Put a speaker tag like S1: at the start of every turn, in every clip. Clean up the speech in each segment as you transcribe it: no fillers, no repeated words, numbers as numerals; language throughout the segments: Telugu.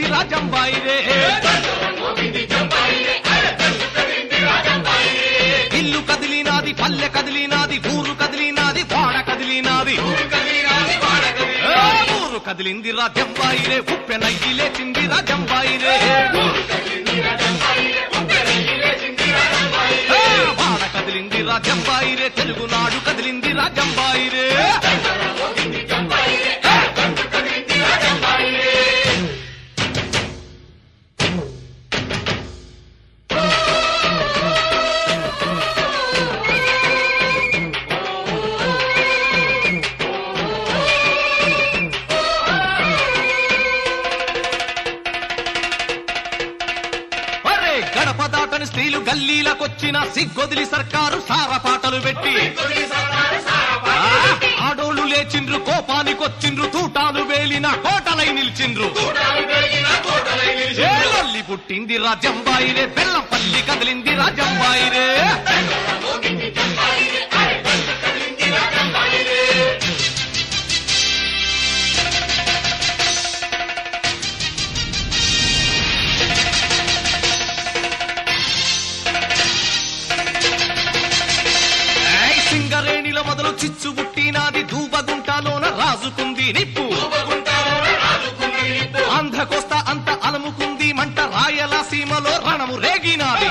S1: రాజంబాయి రే. ఇల్లు కదిలినాది, పల్లె కదిలినాది, ఊరు కదిలినాది, వాడ కదిలినాది, ఊరు కదిలింది రాజంబాయి రే. ఉప్పెనయ్యి లేచింది రాజంబాయి రే. వాడ కదిలింది రాజంబాయి రే. తెలుగునాడు కదిలింది రాజంబాయి రే. గడప దాటని స్త్రీలు గల్లీలకొచ్చిన సిగ్గొదిలి సర్కారు సారపాటలు పెట్టి, ఆడోళ్లు లేచిండ్రు కోపానికొచ్చిండ్రు, తూటాలు వేలిన కోటలై నిలిచిండ్రు. లొల్లి పుట్టింది రాజంబాయి రే. బెల్లంపల్లి కదిలింది రాజంబాయి రే. సింగరేణిలో మొదలు చిచ్చు పుట్టినాది, దూబగుంటలోన రాజుకుంది నిప్పు, ఆంధ్రకోస్తా అంత అలముకుంది మంట, రాయలసీమలో రణము రేగినాది,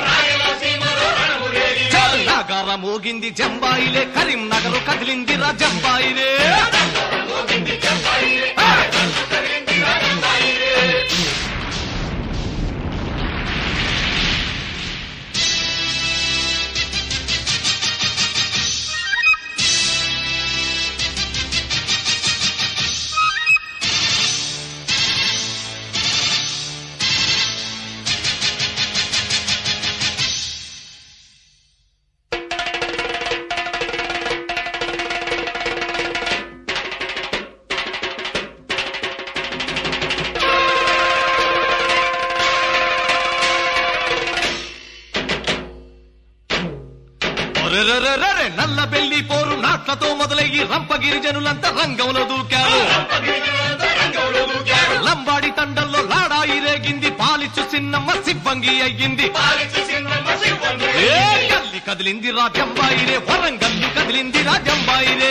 S1: నగర మోగింది జంబాయిలే. కరీంనగర్ కదిలింది రాజంబాయిలే. నల్ల బెల్లి పోరు నాట్లతో మొదలయ్యి రంపగిరి జనులంతా రంగంలో దూకారు. లంబాడి తండల్లో లాడాయి రేగింది, పాలిచ్చు చిన్నమ్మ సిబ్బంగి అయ్యింది. గల్లి కదిలింది రాజంబాయి రే. వరంగల్లు కదిలింది రాజంబాయి రే.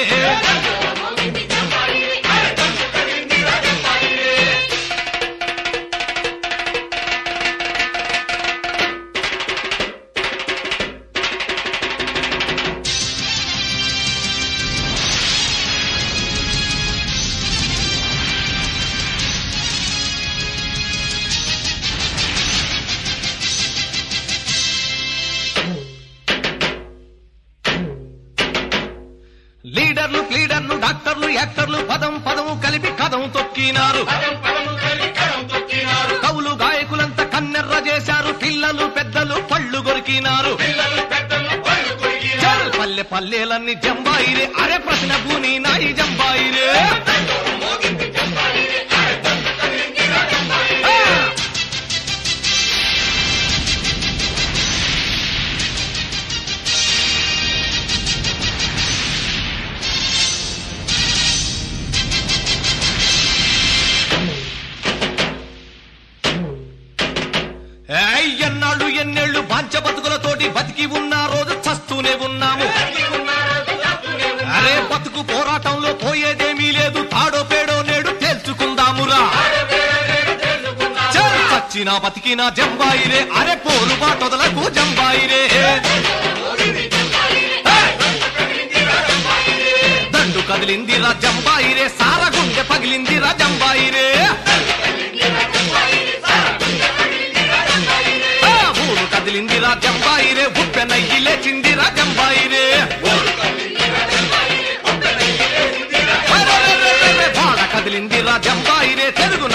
S1: లీడర్లు క్లీడర్లు డాక్టర్లు యాక్టర్లు పదం పదము కలిపి కథం తొక్కినారు. కవులు గాయకులంతా కన్నెర్ర చేశారు, పిల్లలు పెద్దలు పళ్ళు కొరికినారు. పల్లె పల్లెలన్నీ జంబాయి రే. అరే ప్రశ్న భూని నాయి జంబాయి రే. ఎన్నాళ్ళు ఎన్నేళ్లు బాంచ బతుకులతోటి బతికి ఉన్న రోజు చస్తూనే ఉన్నాము. అరే బతుకు పోరాటంలో పోయేదేమీ లేదు, తాడో పేడో నేడు తేల్చుకుందామురా. చచ్చినా బతికినా జంబాయి రే. అరే పోరు బాటొదలకు జంబాయి రే. దండు కదిలింది రాజంబాయి రే. సారగుండె పగిలింది రాజంబాయి రే. కదిలింది రాజంబాయి రే. ఉప్పెనయ్యి లేచింది రాజంబాయి రే. వాడ కదిలింది రాజంబాయి రే. తెలుగు